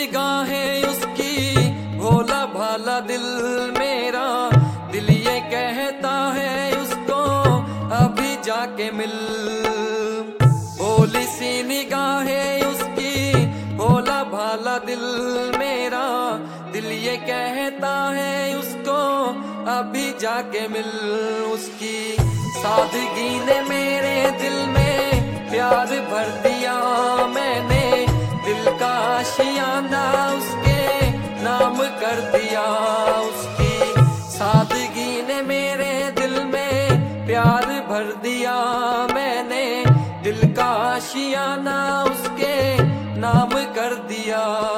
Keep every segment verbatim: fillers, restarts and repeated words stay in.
निगाहें उसकी, भोला भाला दिल मेरा, दिल ये कहता है उसको अभी जाके मिल। भोली सी निगाहें उसकी, भोला भाला दिल मेरा, दिल ये कहता है उसको अभी जाके मिल। उसकी सादगी ने मेरे दिल में प्यार भर दिया, मैंने दिल का आशियाना उसके नाम कर दिया। उसकी सादगी ने मेरे दिल में प्यार भर दिया, मैंने दिल का आशियाना उसके नाम कर दिया।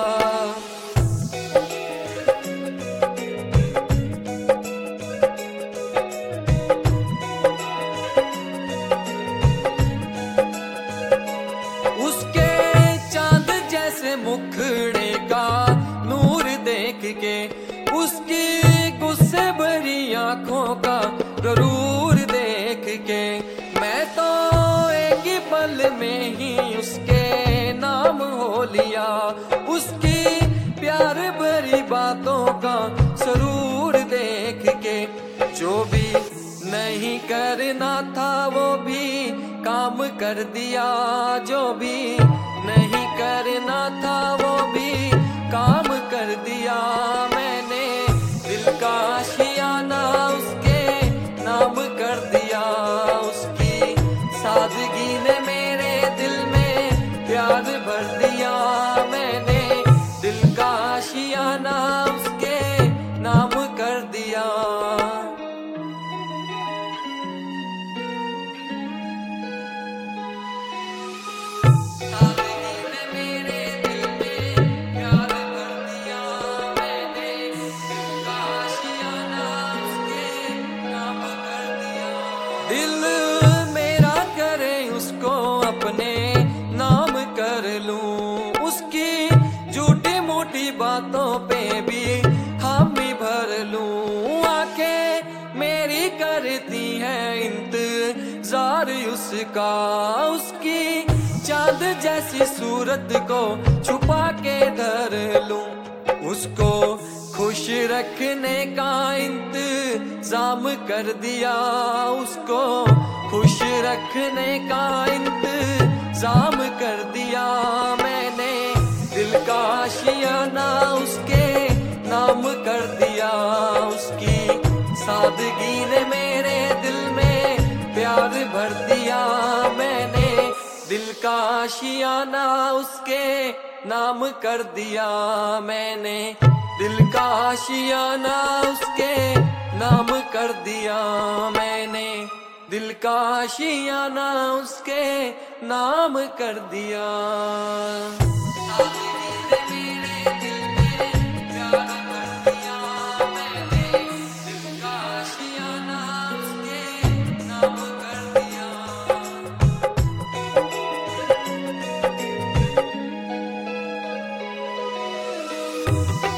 उसके चांद जैसे मुखड़े का नूर देख के, उसकी गुस्से भरी आंखों का गरूर देख के, मैं तो एक ही पल में ही उसके नाम हो लिया। उसकी प्यार भरी बातों का सरूर देख के, जो भी नहीं करना था वो भी काम कर दिया, जो भी नहीं करना था वो भी काम कर दिया। मैंने दिल का आशियाना उसके नाम कर दिया। उसकी सादगी ने मेरे दिल में प्यार भर दिया, मैंने दिल का आशियाना उसके नाम कर दिया। दिल मेरा करे उसको अपने नाम कर लूं, उसकी झूठी मूठी बातों पे भी हामी भर लूं। आंखें मेरी करती है इंतजार उसका, उसकी चांद जैसी सूरत को छुपा के धर लूं। उसको खुश रखने का इंतजाम कर दिया, उसको खुश रखने का इंतजाम कर दिया। मैंने दिल का आशियाना उसके नाम कर दिया। उसकी सादगी ने मेरे दिल में प्यार भर दिया, मैंने दिल का आशियाना उसके नाम कर दिया। मैंने दिल का आशियाना उसके नाम कर दिया, मैंने दिल का आशियाना उसके नाम कर दिया। Thank you.